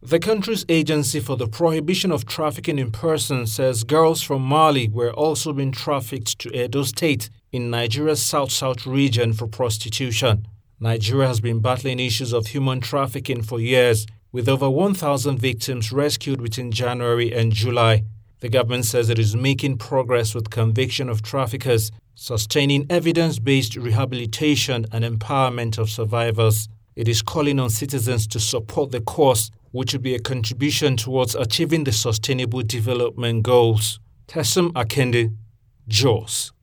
The country's Agency for the Prohibition of Trafficking in Persons says girls from Mali were also being trafficked to Edo State in Nigeria's South-South region for prostitution. Nigeria has been battling issues of human trafficking for years, with over 1,000 victims rescued between January and July. The government says it is making progress with conviction of traffickers, sustaining evidence-based rehabilitation and empowerment of survivors. It is calling on citizens to support the cause, which will be a contribution towards achieving the Sustainable Development Goals. Tessem Akende, Jos.